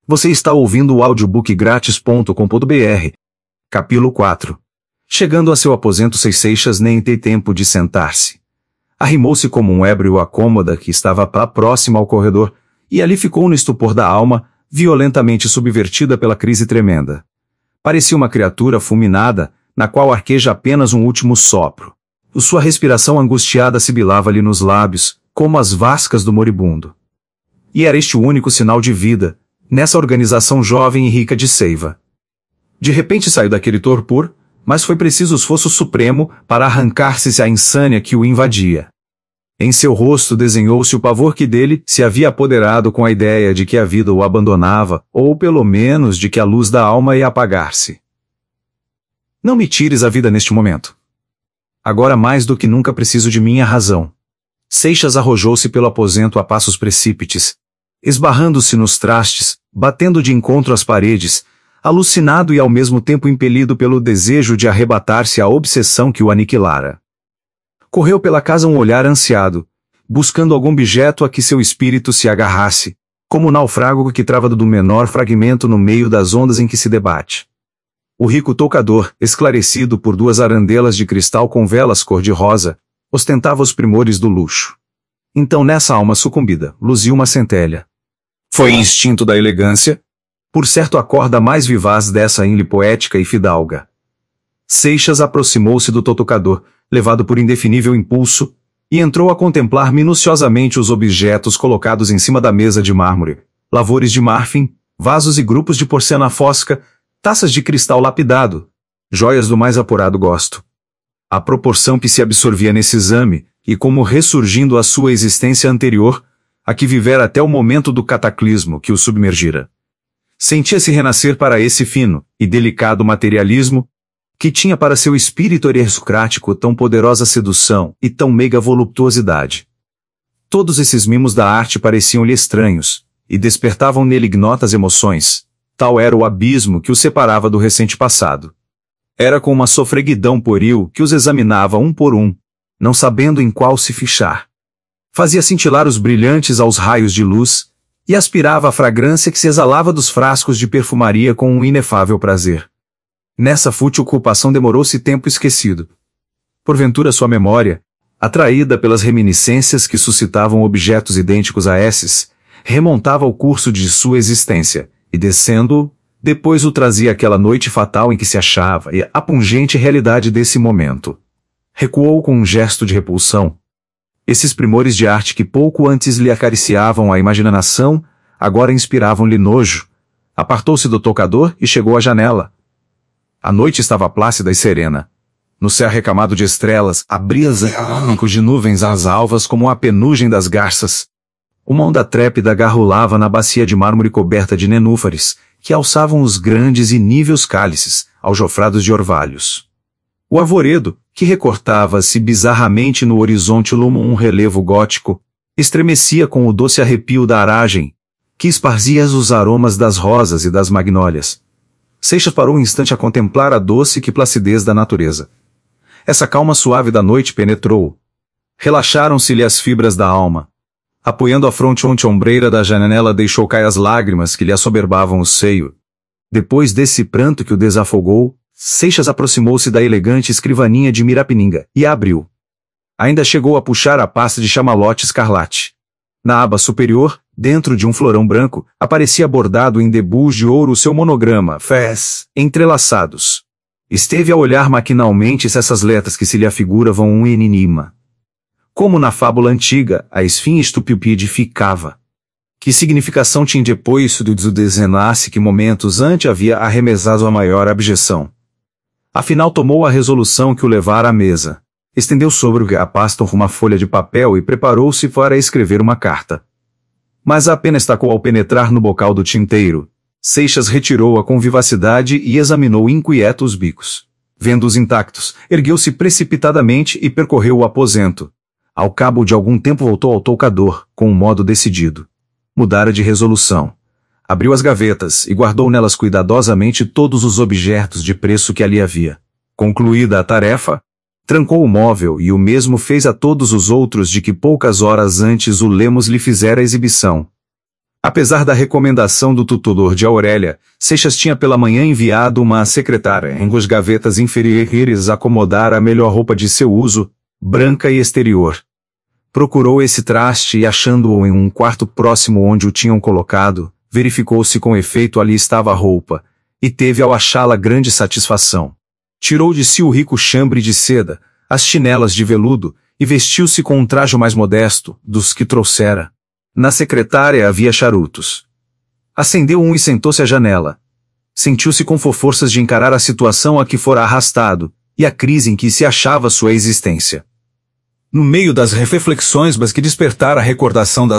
Você está ouvindo o audiobookgratis.com.br. Capítulo 4. Chegando a seu aposento, Seixas nem teve tempo de sentar-se. Arrimou-se como um ébrio à cômoda que estava próxima ao corredor, e ali ficou no estupor da alma, violentamente subvertida pela crise tremenda. Parecia uma criatura fulminada, na qual arqueja apenas um último sopro. Sua respiração angustiada sibilava-lhe nos lábios, como as vascas do moribundo. E era este o único sinal de vida, nessa organização jovem e rica de seiva. De repente saiu daquele torpor, mas foi preciso esforço supremo para arrancar-se a insânia que o invadia. Em seu rosto desenhou-se o pavor que dele se havia apoderado com a ideia de que a vida o abandonava, ou pelo menos de que a luz da alma ia apagar-se. Não me tires a vida neste momento. Agora mais do que nunca preciso de minha razão. Seixas arrojou-se pelo aposento a passos precípites, esbarrando-se nos trastes, batendo de encontro às paredes, alucinado e ao mesmo tempo impelido pelo desejo de arrebatar-se à obsessão que o aniquilara. Correu pela casa um olhar ansiado, buscando algum objeto a que seu espírito se agarrasse, como o naufrágo que trava do menor fragmento no meio das ondas em que se debate. O rico toucador, esclarecido por duas arandelas de cristal com velas cor-de-rosa, ostentava os primores do luxo. Então nessa alma sucumbida, luziu uma centelha. Foi instinto da elegância? Por certo a corda mais vivaz dessa índole poética e fidalga. Seixas aproximou-se do toucador, levado por indefinível impulso, e entrou a contemplar minuciosamente os objetos colocados em cima da mesa de mármore, lavores de marfim, vasos e grupos de porcelana fosca, taças de cristal lapidado, joias do mais apurado gosto. A proporção que se absorvia nesse exame, e como ressurgindo a sua existência anterior, a que vivera até o momento do cataclismo que o submergira. Sentia-se renascer para esse fino e delicado materialismo, que tinha para seu espírito aristocrático tão poderosa sedução e tão meiga voluptuosidade. Todos esses mimos da arte pareciam-lhe estranhos, e despertavam nele ignotas emoções, tal era o abismo que o separava do recente passado. Era com uma sofreguidão pueril que os examinava um por um, não sabendo em qual se fichar. Fazia cintilar os brilhantes aos raios de luz, e aspirava a fragrância que se exalava dos frascos de perfumaria com um inefável prazer. Nessa fútil ocupação demorou-se tempo esquecido. Porventura sua memória, atraída pelas reminiscências que suscitavam objetos idênticos a esses, remontava o curso de sua existência, e descendo-o, depois o trazia àquela noite fatal em que se achava e à pungente realidade desse momento. Recuou com um gesto de repulsão. Esses primores de arte que pouco antes lhe acariciavam a imaginação, agora inspiravam-lhe nojo. Apartou-se do toucador e chegou à janela. A noite estava plácida e serena. No céu recamado de estrelas, abria-se de nuvens às alvas como a penugem das garças. Uma onda trépida garrulava na bacia de mármore coberta de nenúfares, que alçavam os grandes e níveos cálices, aljofrados de orvalhos. O arvoredo, que recortava-se bizarramente no horizonte lumo um relevo gótico, estremecia com o doce arrepio da aragem, que esparzia os aromas das rosas e das magnólias. Seixas parou um instante a contemplar a doce que placidez da natureza. Essa calma suave da noite penetrou. Relaxaram-se-lhe as fibras da alma. Apoiando a fronte ombreira da janela deixou cair as lágrimas que lhe assoberbavam o seio. Depois desse pranto que o desafogou, Seixas aproximou-se da elegante escrivaninha de Mirapininga e a abriu. Ainda chegou a puxar a pasta de chamalote escarlate. Na aba superior, dentro de um florão branco, aparecia bordado em debus de ouro o seu monograma, Fés, entrelaçados. Esteve a olhar maquinalmente se essas letras que se lhe afiguravam um enigma. Como na fábula antiga, a esfinge estupidez ficava. Que significação tinha depois do desenlace que momentos antes havia arremessado a maior abjeção? Afinal tomou a resolução que o levara à mesa. Estendeu sobre a pasta uma folha de papel e preparou-se para escrever uma carta. Mas apenas tacou ao penetrar no bocal do tinteiro. Seixas retirou-a com vivacidade e examinou inquieto os bicos. Vendo-os intactos, ergueu-se precipitadamente e percorreu o aposento. Ao cabo de algum tempo voltou ao toucador, com um modo decidido. Mudara de resolução. Abriu as gavetas e guardou nelas cuidadosamente todos os objetos de preço que ali havia. Concluída a tarefa, trancou o móvel e o mesmo fez a todos os outros de que poucas horas antes o Lemos lhe fizera exibição. Apesar da recomendação do tutor de Aurélia, Seixas tinha pela manhã enviado uma secretária em as gavetas inferiores acomodar a melhor roupa de seu uso, branca e exterior. Procurou esse traste e, achando-o em um quarto próximo onde o tinham colocado, verificou se com efeito ali estava a roupa, e teve ao achá-la grande satisfação. Tirou de si o rico chambre de seda, as chinelas de veludo, e vestiu-se com um trajo mais modesto, dos que trouxera. Na secretária havia charutos. Acendeu um e sentou-se à janela. Sentiu-se com forças de encarar a situação a que fora arrastado, e a crise em que se achava sua existência. No meio das reflexões mas que despertara a recordação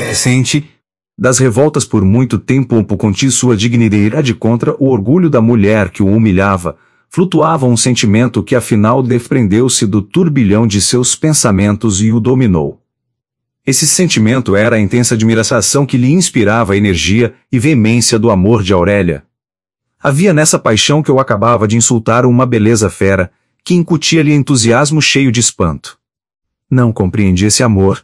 das revoltas por muito tempo conti sua dignidade contra o orgulho da mulher que o humilhava, flutuava um sentimento que afinal desprendeu-se do turbilhão de seus pensamentos e o dominou. Esse sentimento era a intensa admiração que lhe inspirava a energia e veemência do amor de Aurélia. Havia nessa paixão que eu acabava de insultar uma beleza fera, que incutia-lhe entusiasmo cheio de espanto. Não compreendi esse amor.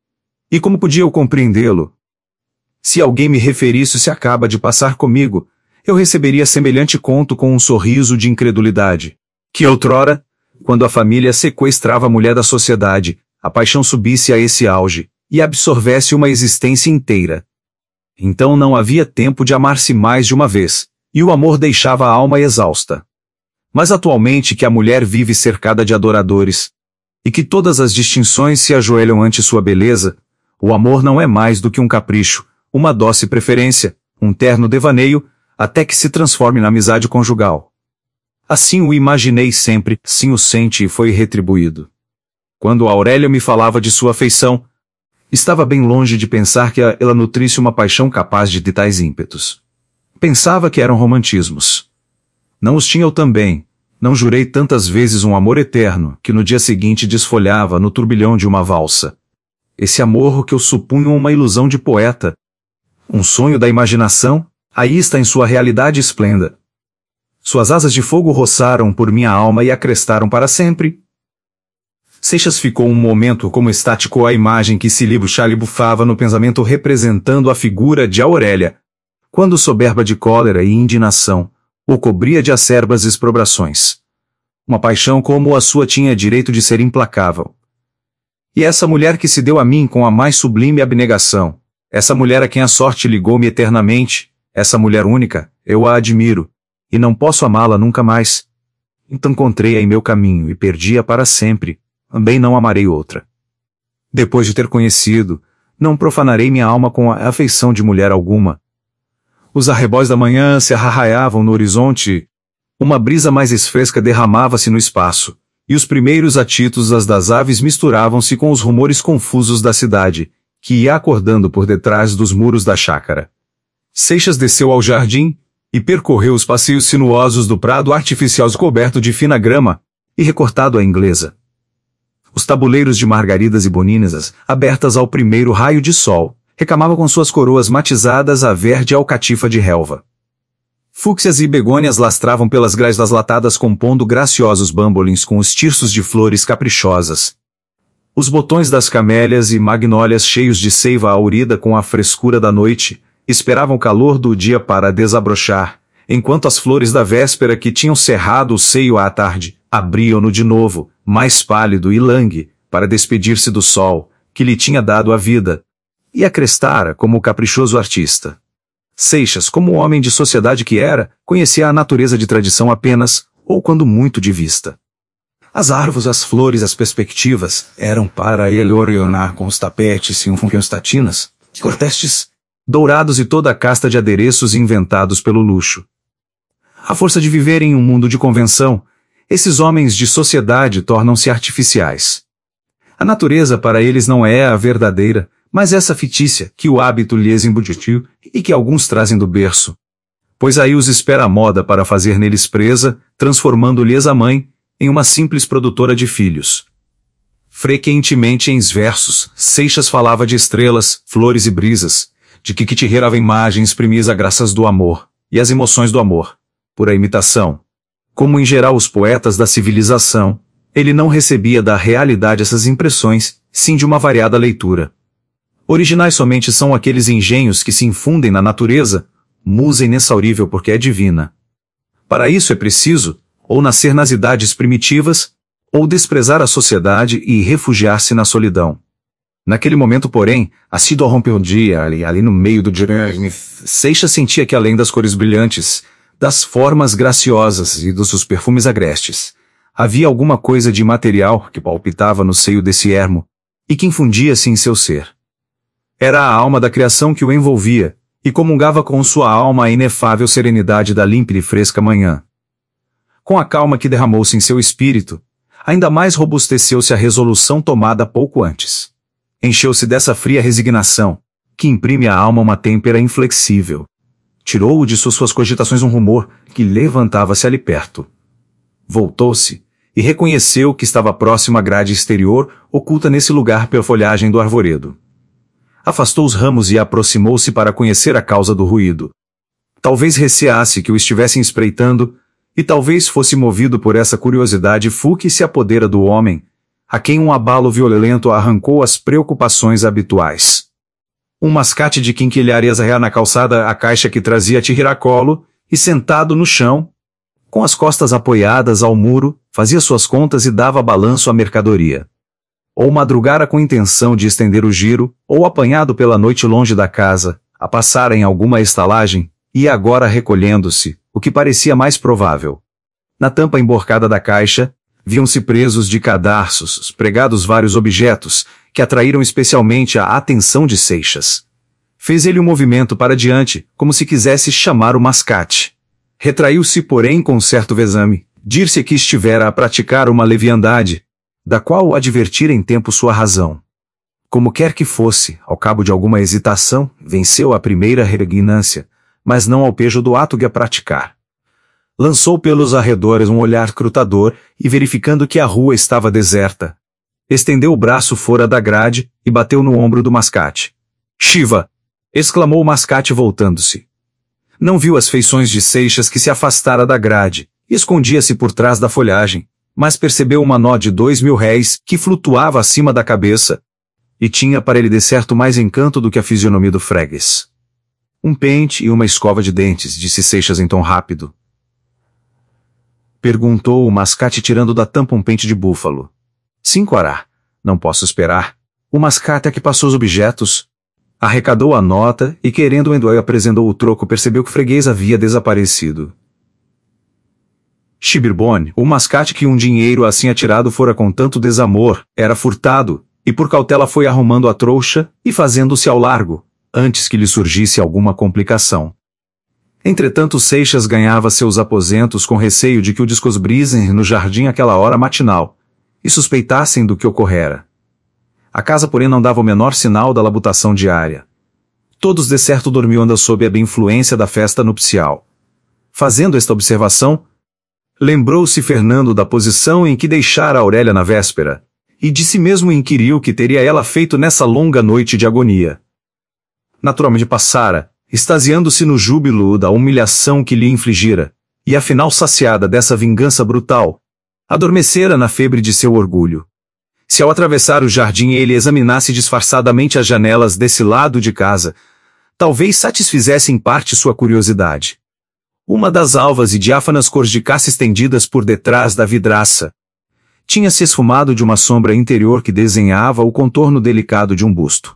E como podia eu compreendê-lo? Se alguém me referisse se acaba de passar comigo, eu receberia semelhante conto com um sorriso de incredulidade. Que outrora, quando a família sequestrava a mulher da sociedade, a paixão subisse a esse auge, e absorvesse uma existência inteira. Então não havia tempo de amar-se mais de uma vez, e o amor deixava a alma exausta. Mas atualmente que a mulher vive cercada de adoradores, e que todas as distinções se ajoelham ante sua beleza, o amor não é mais do que um capricho, uma doce preferência, um terno devaneio, até que se transforme na amizade conjugal. Assim o imaginei sempre, sim o senti e foi retribuído. Quando Aurélia me falava de sua afeição, estava bem longe de pensar que ela nutrisse uma paixão capaz de tais ímpetos. Pensava que eram romantismos. Não os tinha eu também. Não jurei tantas vezes um amor eterno, que no dia seguinte desfolhava no turbilhão de uma valsa. Esse amor que eu supunha uma ilusão de poeta. Um sonho da imaginação, aí está em sua realidade esplenda. Suas asas de fogo roçaram por minha alma e a crestaram para sempre. Seixas ficou um momento como estático à imagem que se libufava no pensamento representando a figura de Aurélia, quando soberba de cólera e indignação, o cobria de acerbas exprobrações. Uma paixão como a sua tinha direito de ser implacável. E essa mulher que se deu a mim com a mais sublime abnegação, essa mulher a quem a sorte ligou-me eternamente, essa mulher única, eu a admiro, e não posso amá-la nunca mais. Então encontrei-a em meu caminho e perdi-a para sempre, também não amarei outra. Depois de ter conhecido, não profanarei minha alma com a afeição de mulher alguma. Os arrebóis da manhã se arraiavam no horizonte, uma brisa mais esfresca derramava-se no espaço, e os primeiros atitos das aves misturavam-se com os rumores confusos da cidade, que ia acordando por detrás dos muros da chácara. Seixas desceu ao jardim, e percorreu os passeios sinuosos do prado artificial coberto de fina grama, e recortado à inglesa. Os tabuleiros de margaridas e boninas, abertas ao primeiro raio de sol, recamavam com suas coroas matizadas a verde alcatifa de relva. Fúcsias e begônias lastravam pelas grades das latadas compondo graciosos bambolins com os tirsos de flores caprichosas. Os botões das camélias e magnólias cheios de seiva aurida com a frescura da noite, esperavam o calor do dia para desabrochar, enquanto as flores da véspera que tinham cerrado o seio à tarde, abriam-no de novo, mais pálido e langue, para despedir-se do sol, que lhe tinha dado a vida, e a crestara como o caprichoso artista. Seixas, como homem de sociedade que era, conhecia a natureza de tradição apenas, ou quando muito de vista. As árvores, as flores, as perspectivas, eram para ele orionar com os tapetes e estatinas, cortestes, dourados e toda a casta de adereços inventados pelo luxo. À força de viver em um mundo de convenção, esses homens de sociedade tornam-se artificiais. A natureza para eles não é a verdadeira, mas essa fictícia que o hábito lhes embutiu e que alguns trazem do berço. Pois aí os espera a moda para fazer neles presa, transformando-lhes a mãe em uma simples produtora de filhos. Frequentemente em versos, Seixas falava de estrelas, flores e brisas, de que tirava imagens primis a graças do amor, e as emoções do amor, por a imitação. Como em geral os poetas da civilização, ele não recebia da realidade essas impressões, sim de uma variada leitura. Originais somente são aqueles engenhos que se infundem na natureza, musa inexaurível porque é divina. Para isso é preciso, ou nascer nas idades primitivas, ou desprezar a sociedade e refugiar-se na solidão. Naquele momento, porém, assíduo ao romper o dia, ali no meio do dia, Seixas sentia que além das cores brilhantes, das formas graciosas e dos seus perfumes agrestes, havia alguma coisa de imaterial que palpitava no seio desse ermo, e que infundia-se em seu ser. Era a alma da criação que o envolvia, e comungava com sua alma a inefável serenidade da límpida e fresca manhã. Com a calma que derramou-se em seu espírito, ainda mais robusteceu-se a resolução tomada pouco antes. Encheu-se dessa fria resignação, que imprime à alma uma têmpera inflexível. Tirou-o de suas cogitações um rumor que levantava-se ali perto. Voltou-se, e reconheceu que estava próximo à grade exterior, oculta nesse lugar pela folhagem do arvoredo. Afastou os ramos e aproximou-se para conhecer a causa do ruído. Talvez receasse que o estivessem espreitando, e talvez fosse movido por essa curiosidade que se apodera do homem, a quem um abalo violento arrancou as preocupações habituais. Um mascate de quinquilharia na calçada a caixa que trazia tiracolo, e sentado no chão, com as costas apoiadas ao muro, fazia suas contas e dava balanço à mercadoria. Ou madrugara com intenção de estender o giro, ou apanhado pela noite longe da casa, a passar em alguma estalagem, e agora recolhendo-se, o que parecia mais provável. Na tampa emborcada da caixa, viam-se presos de cadarços, pregados vários objetos, que atraíram especialmente a atenção de Seixas. Fez ele um movimento para diante, como se quisesse chamar o mascate. Retraiu-se, porém, com certo vexame, dir-se que estivera a praticar uma leviandade, da qual o advertira em tempo sua razão. Como quer que fosse, ao cabo de alguma hesitação, venceu a primeira repugnância, mas não ao pejo do ato de a praticar. Lançou pelos arredores um olhar crutador e, verificando que a rua estava deserta, estendeu o braço fora da grade e bateu no ombro do mascate. «Shiva!» exclamou o mascate voltando-se. Não viu as feições de Seixas que se afastara da grade, e escondia-se por trás da folhagem, mas percebeu uma nó de 2.000 réis que flutuava acima da cabeça, e tinha para ele de certo mais encanto do que a fisionomia do freguês. Um pente e uma escova de dentes, disse Seixas em tom rápido. Perguntou o mascate tirando da tampa um pente de búfalo. Sim, Quará. Não posso esperar. O mascate é que passou os objetos. Arrecadou a nota e, querendo o Endoy apresentou o troco, percebeu que o freguês havia desaparecido. Chibirbone, o mascate que um dinheiro assim atirado fora com tanto desamor, era furtado, e por cautela foi arrumando a trouxa e fazendo-se ao largo, antes que lhe surgisse alguma complicação. Entretanto, Seixas ganhava seus aposentos com receio de que o descobrisem no jardim àquela hora matinal, e suspeitassem do que ocorrera. A casa, porém, não dava o menor sinal da labutação diária. Todos de certo dormiam ainda sob a influência da festa nupcial. Fazendo esta observação, lembrou-se Fernando da posição em que deixara Aurélia na véspera, e de si mesmo inquiriu o que teria ela feito nessa longa noite de agonia. Naturalmente passara, extasiando-se no júbilo da humilhação que lhe infligira, e afinal saciada dessa vingança brutal, adormecera na febre de seu orgulho. Se ao atravessar o jardim ele examinasse disfarçadamente as janelas desse lado de casa, talvez satisfizesse em parte sua curiosidade. Uma das alvas e diáfanas cores de caça estendidas por detrás da vidraça tinha-se esfumado de uma sombra interior que desenhava o contorno delicado de um busto.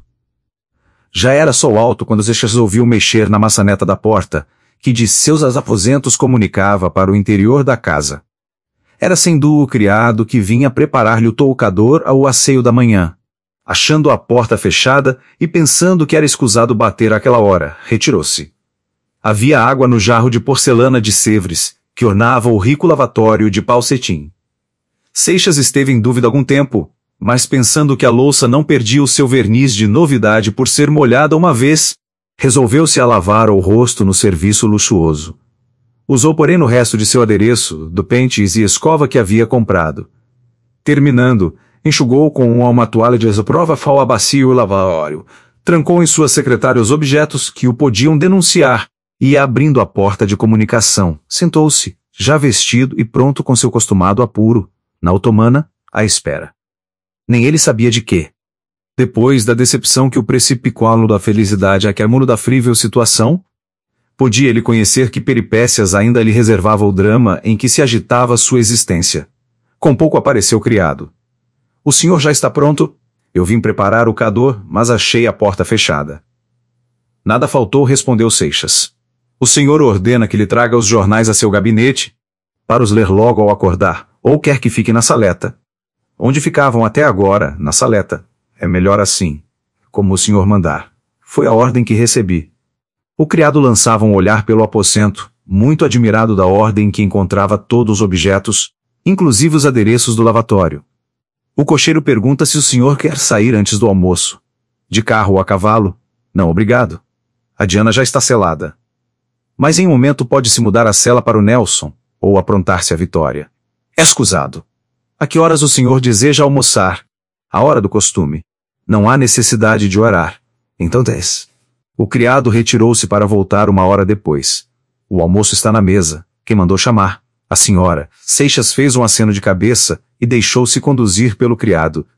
Já era sol alto quando Seixas ouviu mexer na maçaneta da porta, que de seus aposentos comunicava para o interior da casa. Era sem dúvida o criado que vinha preparar-lhe o toucador ao asseio da manhã. Achando a porta fechada e pensando que era escusado bater àquela hora, retirou-se. Havia água no jarro de porcelana de Sèvres, que ornava o rico lavatório de pau cetim. Seixas esteve em dúvida algum tempo, mas pensando que a louça não perdia o seu verniz de novidade por ser molhada uma vez, resolveu-se a lavar o rosto no serviço luxuoso. Usou, porém, no resto de seu adereço, do pentes e escova que havia comprado. Terminando, enxugou com uma toalha de prova a bacia e o lavatório, trancou em sua secretária os objetos que o podiam denunciar, e, abrindo a porta de comunicação, sentou-se, já vestido e pronto com seu costumado apuro, na otomana, à espera. Nem ele sabia de quê. Depois da decepção que o precipicou da felicidade a que amor da frível situação? Podia ele conhecer que peripécias ainda lhe reservava o drama em que se agitava sua existência. Com pouco apareceu o criado. O senhor já está pronto? Eu vim preparar o cador, mas achei a porta fechada. Nada faltou, respondeu Seixas. O senhor ordena que lhe traga os jornais a seu gabinete, para os ler logo ao acordar, ou quer que fique na saleta. Onde ficavam até agora, na saleta. É melhor assim. Como o senhor mandar. Foi a ordem que recebi. O criado lançava um olhar pelo aposento, muito admirado da ordem que encontrava todos os objetos, inclusive os adereços do lavatório. O cocheiro pergunta se o senhor quer sair antes do almoço. De carro ou a cavalo? Não, obrigado. A Diana já está selada. Mas em um momento pode-se mudar a sela para o Nelson, ou aprontar-se a Vitória. Escusado. A que horas o senhor deseja almoçar? A hora do costume. Não há necessidade de orar. Então 10. O criado retirou-se para voltar uma hora depois. O almoço está na mesa. Quem mandou chamar? A senhora. Seixas fez um aceno de cabeça e deixou-se conduzir pelo criado,